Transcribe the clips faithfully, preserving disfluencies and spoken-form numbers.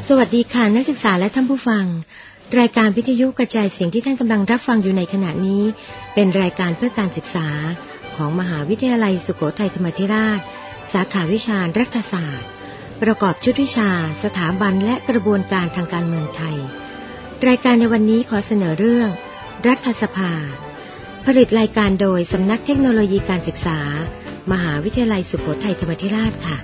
สวัสดีค่ะนักศึกษาและท่านผู้ฟังรายการวิทยุกระจายเสียงที่ท่านกำลังรับฟังอยู่ในขณะนี้เป็นรายการเพื่อการศึกษาของมหาวิทยาลัยสุโขทัยธรรมาธิราชสาขาวิชารัฐศาสตร์ประกอบชุดวิชาสถาบันและกระบวนการทางการเมืองไทยรายการในวันนี้ขอเสนอเรื่องรัฐสภาผลิตรายการโดยสำนักเทคโนโลยีการศึกษามหาวิทยาลัยสุโขทัยธรรมาธิราชค่ะ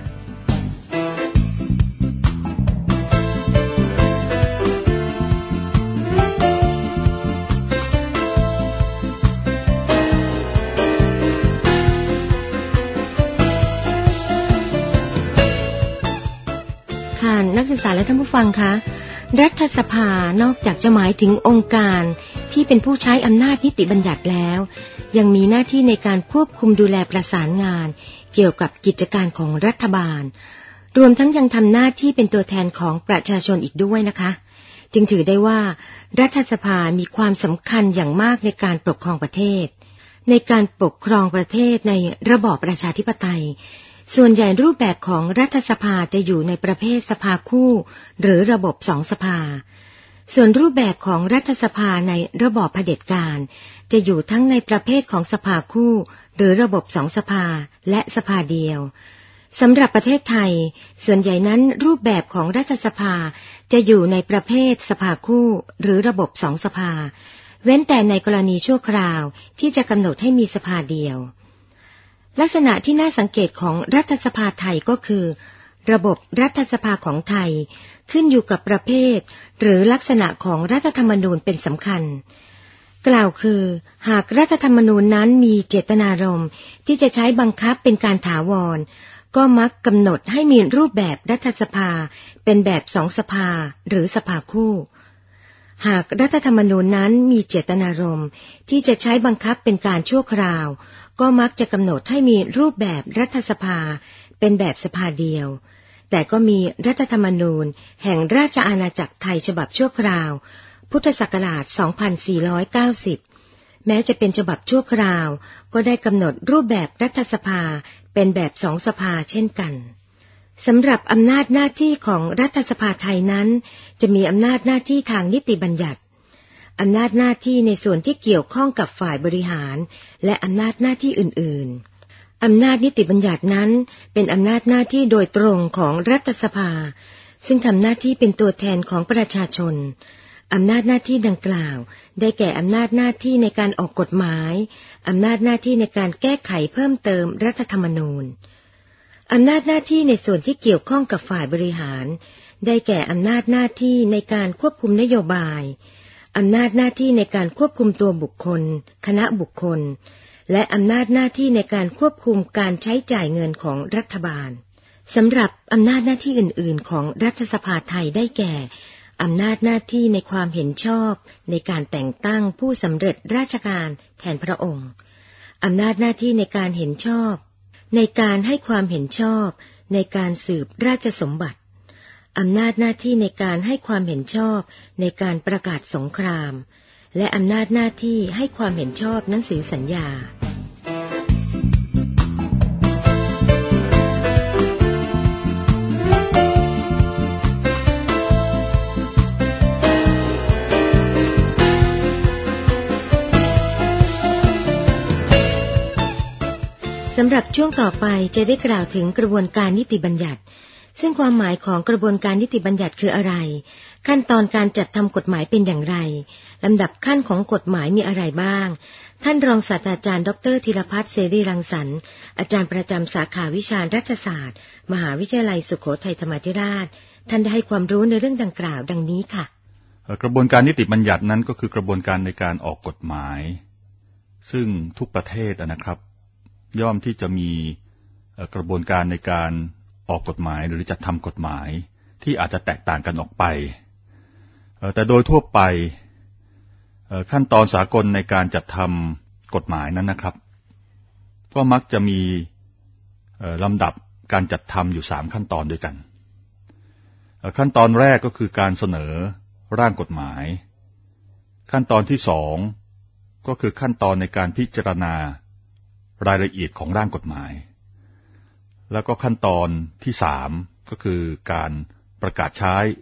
นักศึกษาและท่านผู้ฟังคะรัฐสภานอกจากจะหมายถึงองค์การที่เป็นผู้ใช้อำนาจนิติบัญญัติแล้วยังมีหน้าที่ในการควบคุมดูแลประสานงานเกี่ยวกับกิจการของรัฐบาลรวมทั้งยังทำหน้าที่เป็นตัวแทนของประชาชนอีกด้วยนะคะจึงถือได้ว่ารัฐสภามีความสำคัญอย่างมากในการปกครองประเทศในการปกครองประเทศในระบอบประชาธิปไตยส่วนใหญ่รูปแบบของรัฐสภาจะอยู่ในประเภทสภาคู่หรือระบบสองสภาส่วนรูปแบบของรัฐสภาในระบอบเผด็จการจะอยู่ทั้งในประเภทของสภาคู่หรือระบบสองสภาและสภาเดียวสำหรับประเทศไทยส่วนใหญ่นั้นรูปแบบของรัฐสภาจะอยู่ในประเภทสภาคู่หรือระบบสองสภาเว้นแต่ในกรณีชั่วคราวที่จะกำหนดให้มีสภาเดียวลักษณะที่น่าสังเกตของรัฐสภาไทยก็คือระบบรัฐสภาของไทยขึ้นอยู่กับประเภทหรือลักษณะของรัฐธรรมนูญเป็นสำคัญกล่าวคือหากรัฐธรรมนูญนั้นมีเจตนารมณ์ที่จะใช้บังคับเป็นการถาวรก็มักกำหนดให้มีรูปแบบรัฐสภาเป็นแบบสองสภาหรือสภาคู่หากรัฐธรรมนูญนั้นมีเจตนารมณ์ที่จะใช้บังคับเป็นการชั่วคราวก็มักจะกำหนดให้มีรูปแบบรัฐสภาเป็นแบบสภาเดียวแต่ก็มีรัฐธรรมนูญแห่งราชอาณาจักรไทยฉบับชั่วคราวพุทธศักราชสองพันสี่ร้อยเก้าสิบแม้จะเป็นฉบับชั่วคราวก็ได้กำหนดรูปแบบรัฐสภาเป็นแบบสองสภาเช่นกันสำหรับอำนาจหน้าที่ของรัฐสภาไทยนั้นจะมีอำนาจหน้าที่ทางนิติบัญญัติอำนาจหน้าที่ในส่วนที่เกี่ยวข้องกับฝ่ายบริหารและอำนาจหน้าที่อื่นๆอำนาจนิติบัญญัตินั้นเป็นอำนาจหน้าที่โดยตรงของรัฐสภาซึ่งทำหน้าที่เป็นตัวแทนของประชาชนอำนาจหน้าที่ดังกล่าวได้แก่อำนาจหน้าที่ในการออกกฎหมายอำนาจหน้าที่ในการแก้ไขเพิ่มเติมรัฐธรรมนูญอำนาจหน้าที่ในส่วนที่เกี่ยวข้องกับฝ่ายบริหารได้แก่อำนาจหน้าที่ในการควบคุมนโยบายอำนาจหน้าที่ในการควบคุมตัวบุคคลคณะบุคคลและอำนาจหน้าที่ในการควบคุมการใช้จ่ายเงินของรัฐบาลสำหรับอำนาจหน้าที่อื่นๆของรัฐสภาไทยได้แก่อำนาจหน้าที่ในความเห็นชอบในการแต่งตั้งผู้สำเร็จราชการแทนพระองค์อำนาจหน้าที่ในการเห็นชอบในการให้ความเห็นชอบในการสืบราชสมบัติอำนาจหน้าที่ในการให้ความเห็นชอบในการประกาศสงครามและอำนาจหน้าที่ให้ความเห็นชอบหนังสือสัญญาสำหรับช่วงต่อไปจะได้กล่าวถึงกระบวนการนิติบัญญัติซึ่งความหมายของกระบวนการนิติบัญญัติคืออะไรขั้นตอนการจัดทำกฎหมายเป็นอย่างไรลำดับขั้นของกฎหมายมีอะไรบ้างท่านรองศาสตราจารย์ดรธีรพัฒน์เสรีรังสรรค์อาจารย์ประจำสาขาวิชารัฐศาสตร์มหาวิทยาลัยสุโขทัยธรรมาธิราชท่านได้ให้ความรู้ในเรื่องดังกล่าวดังนี้ค่ะกระบวนการนิติบัญญัตินั้นก็คือกระบวนการในการออกกฎหมายซึ่งทุกประเทศนะครับย่อมที่จะมีกระบวนการในการออกกฎหมายหรือจัดทำกฎหมายที่อาจจะแตกต่างกันออกไปแต่โดยทั่วไปขั้นตอนสากลในการจัดทำกฎหมายนั้นนะครับก็มักจะมีลำดับการจัดทำอยู่สามขั้นตอนด้วยกันขั้นตอนแรกก็คือการเสนอร่างกฎหมายขั้นตอนที่สองก็คือขั้นตอนในการพิจารณารายละเอียดของร่างกฎหมายแล้วก็ขั้นตอนที่สามก็คือการประกาศใช้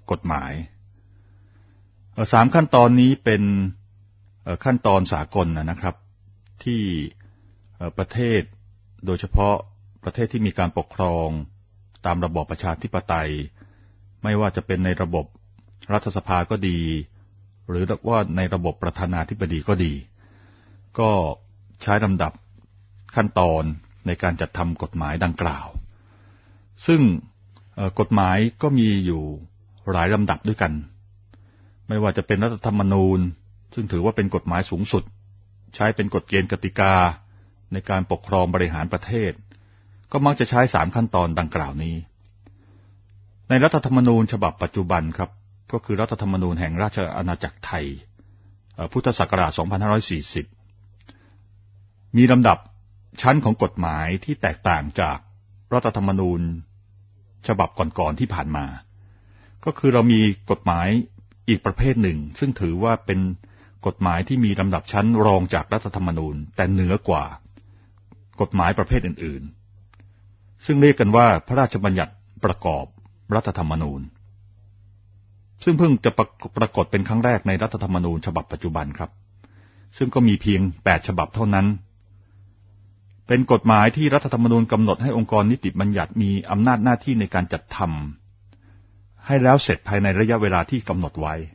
กฎหมายสามขั้นตอนนี้เป็นขั้นตอนสากลนะครับที่ประเทศโดยเฉพาะประเทศที่มีการปกครองตามระบอบประชาธิปไตยไม่ว่าจะเป็นในระบบรัฐสภาก็ดีหรือว่าในระบบประธานาธิบดีก็ดีก็ใช้ลำดับขั้นตอนในการจัดทำกฎหมายดังกล่าวซึ่งกฎหมายก็มีอยู่หลายลำดับด้วยกันไม่ว่าจะเป็นรัฐธรรมนูญซึ่งถือว่าเป็นกฎหมายสูงสุดใช้เป็นกฎเกณฑ์กติกาในการปกครองบริหารประเทศก็มักจะใช้สามขั้นตอนดังกล่าวนี้ในรัฐธรรมนูญฉบับปัจจุบันครับก็คือรัฐธรรมนูญแห่งราชอาณาจักรไทยพุทธศักราชสองพันห้าร้อยสี่สิบมีลำดับชั้นของกฎหมายที่แตกต่างจากรัฐธรรมนูญฉบับก่อนๆที่ผ่านมาก็คือเรามีกฎหมายอีกประเภทหนึ่งซึ่งถือว่าเป็นกฎหมายที่มีลำดับชั้นรองจากรัฐธรรมนูญแต่เหนือกว่ากฎหมายประเภทอื่นๆซึ่งเรียกกันว่าพระราชบัญญัติประกอบรัฐธรรมนูญซึ่งเพิ่งจะปรากฏเป็นครั้งแรกในรัฐธรรมนูญฉบับปัจจุบันครับซึ่งก็มีเพียงแปดฉบับเท่านั้นเป็นกฎหมายที่รัฐธรรมนูญกำหนดให้องค์กรนิติบัญญัติมีอำนาจหน้าที่ในการจัดทำให้แล้วเสร็จภายในระยะเวลาที่กำหนดไว้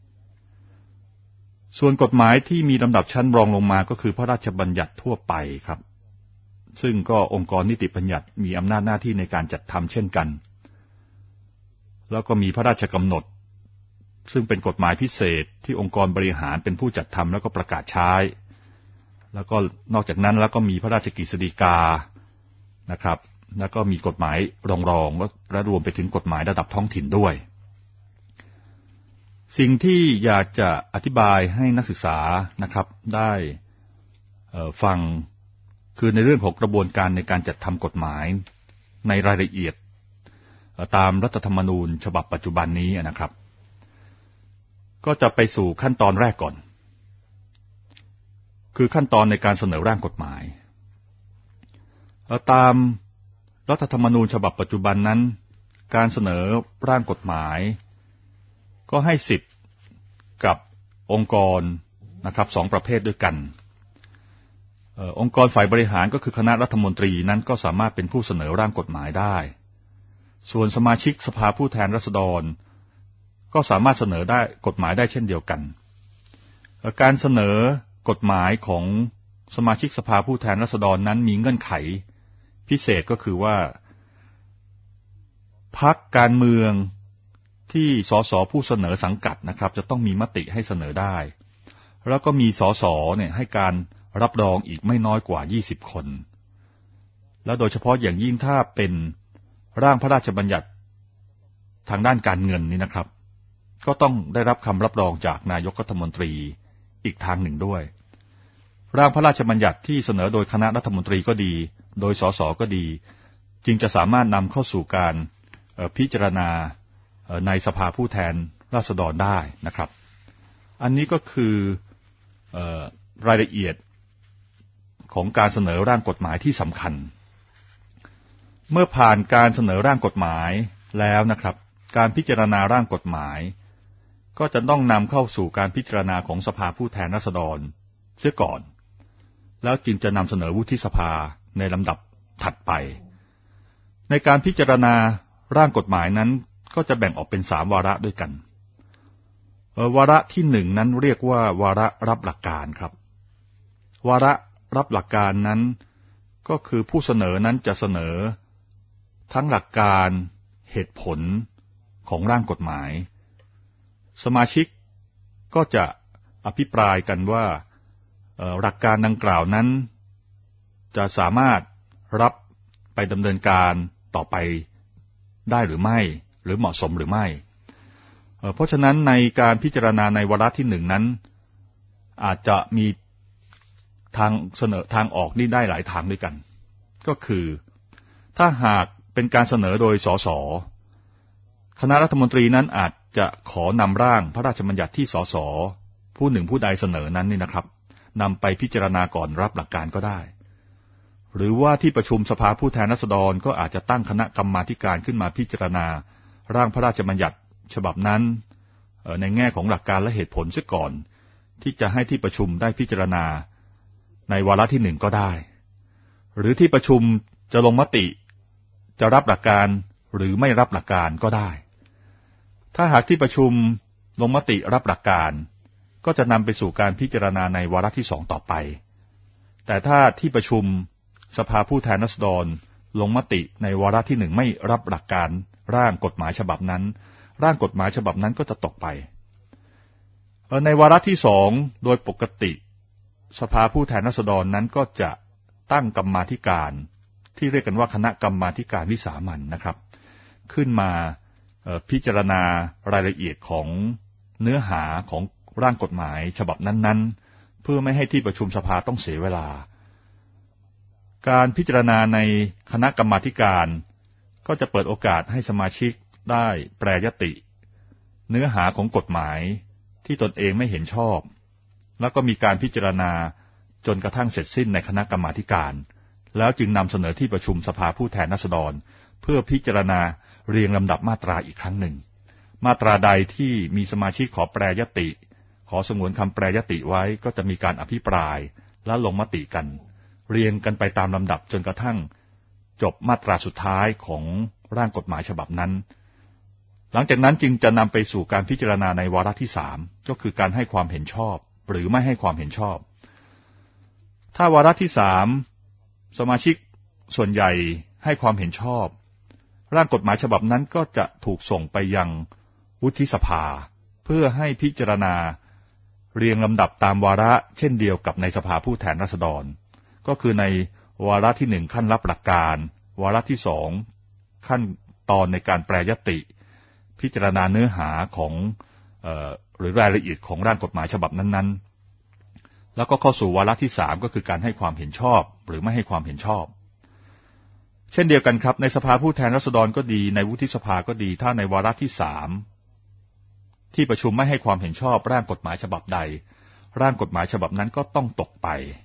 ส่วนกฎหมายที่มีลำดับชั้นรองลงมาก็คือพระราชบัญญัติทั่วไปครับซึ่งก็องค์กรนิติบัญญัติมีอำนาจหน้าที่ในการจัดทำเช่นกันแล้วก็มีพระราชกำหนดซึ่งเป็นกฎหมายพิเศษที่องค์กรบริหารเป็นผู้จัดทำแล้วก็ประกาศใช้แล้วก็นอกจากนั้นแล้วก็มีพระราชกฤษฎีกานะครับแล้วก็มีกฎหมายรองๆและรวมไปถึงกฎหมายระดับท้องถิ่นด้วยสิ่งที่อยากจะอธิบายให้นักศึกษานะครับได้ฟังคือในเรื่องของกระบวนการในการจัดทำกฎหมายในรายละเอียดตามรัฐธรรมนูญฉบับปัจจุบันนี้นะครับก็จะไปสู่ขั้นตอนแรกก่อนคือขั้นตอนในการเสนอร่างกฎหมายตามรัฐธรรมนูญฉบับปัจจุบันนั้นการเสนอร่างกฎหมายก็ให้สิทธิ์กับองค์กรนะครับสองประเภทด้วยกันเอ่อองค์กรฝ่ายบริหารก็คือคณะรัฐมนตรีนั้นก็สามารถเป็นผู้เสนอร่างกฎหมายได้ส่วนสมาชิกสภาผู้แทนราษฎรก็สามารถเสนอได้กฎหมายได้เช่นเดียวกันการเสนอกฎหมายของสมาชิกสภาผู้แทนราษฎรนั้นมีเงื่อนไขพิเศษก็คือว่าพรรคการเมืองที่สสผู้เสนอสังกัดนะครับจะต้องมีมติให้เสนอได้แล้วก็มีสสเนี่ยให้การรับรองอีกไม่น้อยกว่ายี่สิบคนและโดยเฉพาะอย่างยิ่งถ้าเป็นร่างพระราชบัญญัติทางด้านการเงินนี่นะครับก็ต้องได้รับคำรับรองจากนายกรัฐมนตรีอีกทางหนึ่งด้วยร่างพระราชบัญญัติที่เสนอโดยคณะรัฐมนตรีก็ดีโดยสสก็ดีจึงจะสามารถนำเข้าสู่การพิจารณาในสภาผู้แทนราษฎรได้นะครับอันนี้ก็คือรายละเอียดของการเสนอร่างกฎหมายที่สำคัญเมื่อผ่านการเสนอร่างกฎหมายแล้วนะครับการพิจารณาร่างกฎหมายก็จะต้องนำเข้าสู่การพิจารณาของสภาผู้แทนราษฎรเสียก่อนแล้วจึงจะนำเสนอวุฒิสภาในลำดับถัดไปในการพิจารณาร่างกฎหมายนั้นก็จะแบ่งออกเป็นสามวาระด้วยกันวาระที่หนึ่งนั้นเรียกว่าวาระรับหลักการครับวาระรับหลักการนั้นก็คือผู้เสนอนั้นจะเสนอทั้งหลักการเหตุผลของร่างกฎหมายสมาชิกก็จะอภิปรายกันว่าหลักการดังกล่าวนั้นจะสามารถรับไปดำเนินการต่อไปได้หรือไม่หรือเหมาะสมหรือไม่เพราะฉะนั้นในการพิจารณาในวาระที่หนึ่งนั้นอาจจะมีทางเสนอทางออกนี่ได้หลายทางด้วยกันก็คือถ้าหากเป็นการเสนอโดยสสคณะรัฐมนตรีนั้นอาจจะขอนำร่างพระราชบัญญัติที่สสผู้หนึ่งผู้ใดเสนอนั้นนี่นะครับนำไปพิจารณาก่อนรับหลักการก็ได้หรือว่าที่ประชุมสภาผู้แทนราษฎรก็อาจจะตั้งคณะกรรมาธิการขึ้นมาพิจารณาร่างพระราชบัญญัติฉบับนั้นในแง่ของหลักการและเหตุผลซะก่อนที่จะให้ที่ประชุมได้พิจารณาในวาระที่หนึ่งก็ได้หรือที่ประชุมจะลงมติจะรับหลักการหรือไม่รับหลักการก็ได้ถ้าหากที่ประชุมลงมติรับหลักการก็จะนำไปสู่การพิจารณาในวาระที่สองต่อไปแต่ถ้าที่ประชุมสภาผู้แทนราษฎรลงมติในวาระที่หนึ่งไม่รับหลักการร่างกฎหมายฉบับนั้นร่างกฎหมายฉบับนั้นก็จะตกไปในวาระที่สองโดยปกติสภาผู้แทนราษฎรนั้นก็จะตั้งกรรมาธิการที่เรียกกันว่าคณะกรรมาธิการวิสามัญนะครับขึ้นมาพิจารณารายละเอียดของเนื้อหาของร่างกฎหมายฉบับนั้นๆเพื่อไม่ให้ที่ประชุมสภาต้องเสียเวลาการพิจารณาในคณะกรรมาธิการก็จะเปิดโอกาสให้สมาชิกได้แปรยติเนื้อหาของกฎหมายที่ตนเองไม่เห็นชอบแล้วก็มีการพิจารณาจนกระทั่งเสร็จสิ้นในคณะกรรมาธิการแล้วจึงนำเสนอที่ประชุมสภาผู้แทนราษฎรเพื่อพิจารณาเรียงลำดับมาตราอีกครั้งหนึ่งมาตราใดที่มีสมาชิกขอแปรยติขอสงวนคำแปรยติไว้ก็จะมีการอภิปรายและลงมติกันเรียงกันไปตามลำดับจนกระทั่งจบมาตราสุดท้ายของร่างกฎหมายฉบับนั้นหลังจากนั้นจึงจะนำไปสู่การพิจารณาในวาระที่สามก็คือการให้ความเห็นชอบหรือไม่ให้ความเห็นชอบถ้าวาระที่สามสมาชิกส่วนใหญ่ให้ความเห็นชอบร่างกฎหมายฉบับนั้นก็จะถูกส่งไปยังวุฒิสภาเพื่อให้พิจารณาเรียงลำดับตามวาระเช่นเดียวกับในสภาผู้แทนราษฎรก็คือในวาระที่หนึ่งขั้นรับหลักการวาระที่สองขั้นตอนในการแปรยติพิจารณาเนื้อหาของเอ่อหรือรายละเอียดของร่างกฎหมายฉบับนั้นๆแล้วก็เข้าสู่วาระที่สามก็คือการให้ความเห็นชอบหรือไม่ให้ความเห็นชอบเช่นเดียวกันครับในสภาผู้แทนราษฎรก็ดีในวุฒิสภาก็ดีถ้าในวาระที่สามที่ประชุมไม่ให้ความเห็นชอบร่างกฎหมายฉบับใดร่างกฎหมายฉบับนั้นก็ต้องตกไป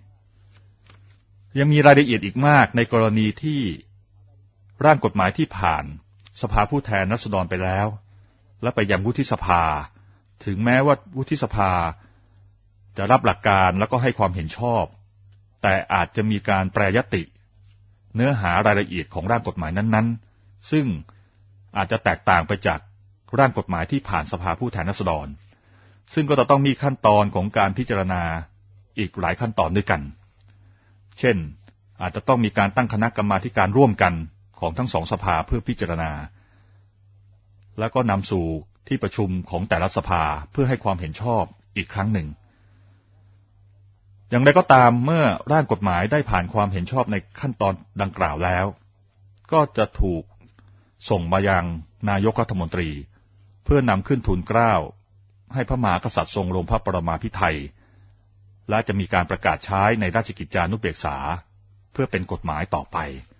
ยังมีรายละเอียดอีกมากในกรณีที่ร่างกฎหมายที่ผ่านสภาผู้แทนราษฎรไปแล้วและไปยังวุฒิสภาถึงแม้ว่าวุฒิสภาจะรับหลักการแล้วก็ให้ความเห็นชอบแต่อาจจะมีการแปรยติเนื้อหารายละเอียดของร่างกฎหมายนั้นๆซึ่งอาจจะแตกต่างไปจากร่างกฎหมายที่ผ่านสภาผู้แทนราษฎรซึ่งก็จะต้องมีขั้นตอนของการพิจารณาอีกหลายขั้นตอนด้วยกันเช่นอาจจะต้องมีการตั้งคณะกรรมาธิการร่วมกันของทั้งสองสภาเพื่อพิจารณาแล้วก็นำสู่ที่ประชุมของแต่ละสภาเพื่อให้ความเห็นชอบอีกครั้งหนึ่งอย่างไรก็ตามเมื่อร่างกฎหมายได้ผ่านความเห็นชอบในขั้นตอนดังกล่าวแล้วก็จะถูกส่งมายังนายกรัฐมนตรีเพื่อนำขึ้นทูลเกล้าให้พระมหากษัตริย์ทรงลงพระปรมาภิไธยและจะมีการประกาศใช้ในราชกิจจานุเบกษาเพื่อเป็นกฎหมายต่อไป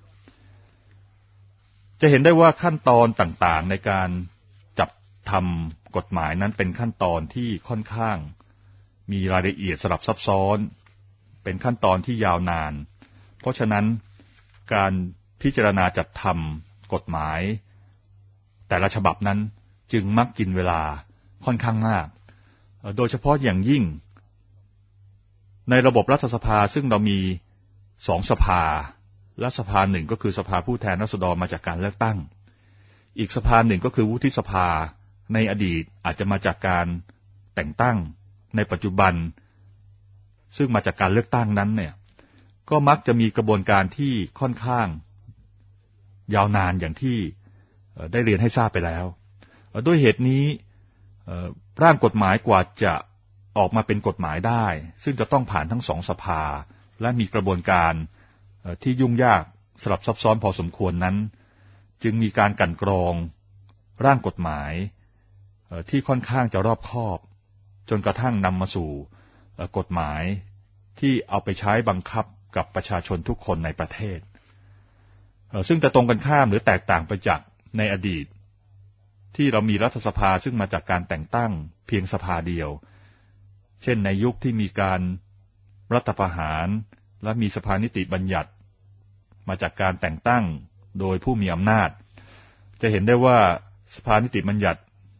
จะเห็นได้ว่าขั้นตอนต่างๆในการจัดทำกฎหมายนั้นเป็นขั้นตอนที่ค่อนข้างมีรายละเอียดสลับซับซ้อนเป็นขั้นตอนที่ยาวนานเพราะฉะนั้นการพิจารณาจัดทำกฎหมายแต่ละฉบับนั้นจึงมักกินเวลาค่อนข้างมากโดยเฉพาะอย่างยิ่งในระบบรัฐสภาซึ่งเรามีสองสภาและสภาหนึ่งก็คือสภาผู้แทนราษฎรมาจากการเลือกตั้งอีกสภาหนึ่งก็คือวุฒิสภาในอดีตอาจจะมาจากการแต่งตั้งในปัจจุบันซึ่งมาจากการเลือกตั้งนั้นเนี่ยก็มักจะมีกระบวนการที่ค่อนข้างยาวนานอย่างที่ได้เรียนให้ทราบไปแล้วด้วยเหตุนี้ร่างกฎหมายกว่าจะออกมาเป็นกฎหมายได้ซึ่งจะต้องผ่านทั้งสองสภาและมีกระบวนการที่ยุ่งยากสลับซับซ้อนพอสมควรนั้นจึงมีการกลั่นกรองร่างกฎหมายที่ค่อนข้างจะรอบคอบจนกระทั่งนำมาสู่กฎหมายที่เอาไปใช้บังคับกับประชาชนทุกคนในประเทศซึ่งจะตรงกันข้ามหรือแตกต่างไปจากในอดีตที่เรามีรัฐสภาซึ่งมาจากการแต่งตั้งเพียงสภาเดียวเช่นในยุคที่มีการรัฐประหารและมีสภานิติบัญญัติมาจากการแต่งตั้งโดยผู้มีอำนาจจะเห็นได้ว่าสภานิติบัญญัติ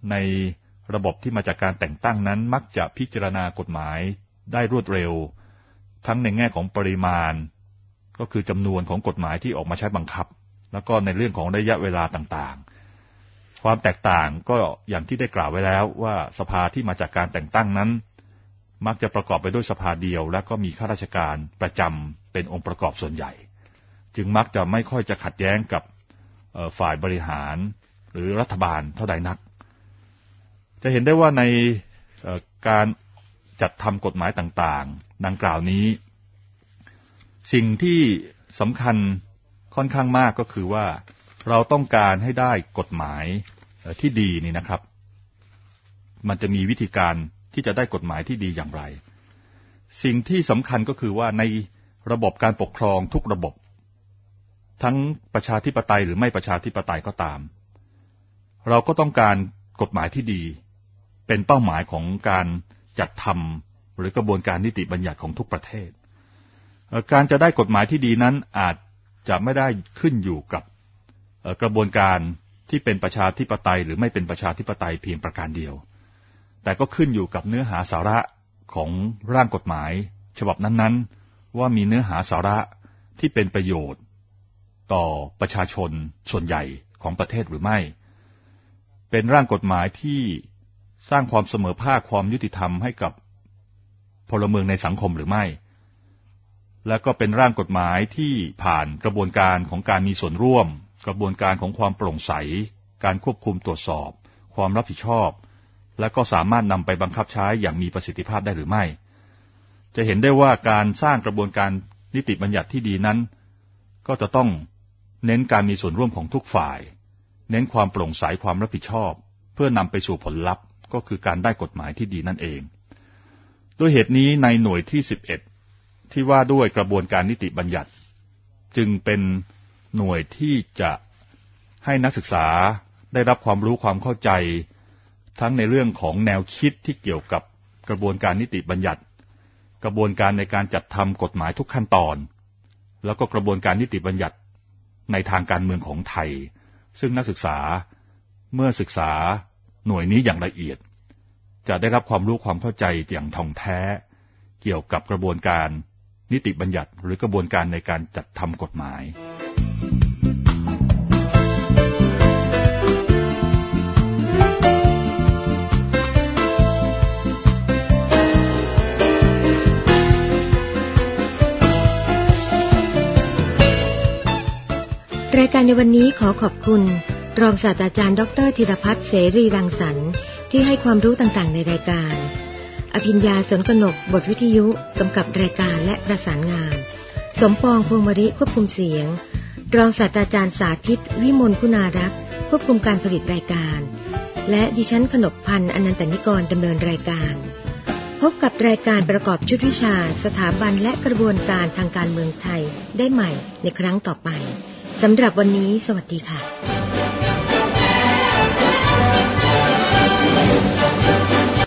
ในระบบที่มาจากการแต่งตั้งนั้นมักจะพิจารณากฎหมายได้รวดเร็วทั้งในแง่ของปริมาณก็คือจำนวนของกฎหมายที่ออกมาใช้บังคับแล้วก็ในเรื่องของระยะเวลาต่างๆความแตกต่างก็อย่างที่ได้กล่าวไว้แล้วว่าสภาที่มาจากการแต่งตั้งนั้นมักจะประกอบไปด้วยสภาเดียวและก็มีข้าราชการประจำเป็นองค์ประกอบส่วนใหญ่จึงมักจะไม่ค่อยจะขัดแย้งกับฝ่ายบริหารหรือรัฐบาลเท่าใดนักจะเห็นได้ว่าในการจัดทำกฎหมายต่างๆดังกล่าวนี้สิ่งที่สำคัญค่อนข้างมากก็คือว่าเราต้องการให้ได้กฎหมายที่ดีนี่นะครับมันจะมีวิธีการที่จะได้กฎหมายที่ดีอย่างไรสิ่งที่สำคัญก็คือว่าในระบบการปกครองทุกระบบทั้งประชาธิปไตยหรือไม่ประชาธิปไตยก็ตามเราก็ต้องการกฎหมายที่ดีเป็นเป้าหมายของการจัดทำหรือกระบวนการนิติบัญญัติของทุกประเทศการจะได้กฎหมายที่ดีนั้นอาจจะไม่ได้ขึ้นอยู่กับกระบวนการที่เป็นประชาธิปไตยหรือไม่เป็นประชาธิปไตยเพียงประการเดียวแต่ก็ขึ้นอยู่กับเนื้อหาสาระของร่างกฎหมายฉบับนั้นๆว่ามีเนื้อหาสาระที่เป็นประโยชน์ต่อประชาชนส่วนใหญ่ของประเทศหรือไม่เป็นร่างกฎหมายที่สร้างความเสมอภาคความยุติธรรมให้กับพลเมืองในสังคมหรือไม่และก็เป็นร่างกฎหมายที่ผ่านกระบวนการของการมีส่วนร่วมกระบวนการของความโปร่งใสการควบคุมตรวจสอบความรับผิดชอบและก็สามารถนำไปบังคับใช้อย่างมีประสิทธิภาพได้หรือไม่จะเห็นได้ว่าการสร้างกระบวนการนิติบัญญัติที่ดีนั้นก็จะต้องเน้นการมีส่วนร่วมของทุกฝ่ายเน้นความโปร่งใสความรับผิดชอบเพื่อนำไปสู่ผลลัพธ์ก็คือการได้กฎหมายที่ดีนั่นเองด้วยเหตุนี้ในหน่วยที่สิบเอ็ดที่ว่าด้วยกระบวนการนิติบัญญัติจึงเป็นหน่วยที่จะให้นักศึกษาได้รับความรู้ความเข้าใจทั้งในเรื่องของแนวคิดที่เกี่ยวกับกระบวนการนิติบัญญัติกระบวนการในการจัดทำกฎหมายทุกขั้นตอนแล้วก็กระบวนการนิติบัญญัติในทางการเมืองของไทยซึ่งนักศึกษาเมื่อศึกษาหน่วยนี้อย่างละเอียดจะได้รับความรู้ความเข้าใจอย่างท่องแท้เกี่ยวกับกระบวนการนิติบัญญัติหรือกระบวนการในการจัดทำกฎหมายรายการในวันนี้ขอขอบคุณรองศาสตราจารย์ดรธีรพัฒน์เสรีรังสรรค์ที่ให้ความรู้ต่างๆในรายการอภิญญาสนกนกบทวิทยุกำกับรายการและประสานงานสมปองพวงมริควบคุมเสียงรองศาสตราจารย์สาธิตวิมลคุณารักษ์ควบคุมการผลิตรายการและดิฉันขนกพันธ์อนันตนิกรดำเนินรายการพบกับรายการประกอบชุดวิชาสถาบันและกระบวนการทางการเมืองไทยได้ใหม่ในครั้งต่อไปสำหรับวันนี้สวัสดีค่ะ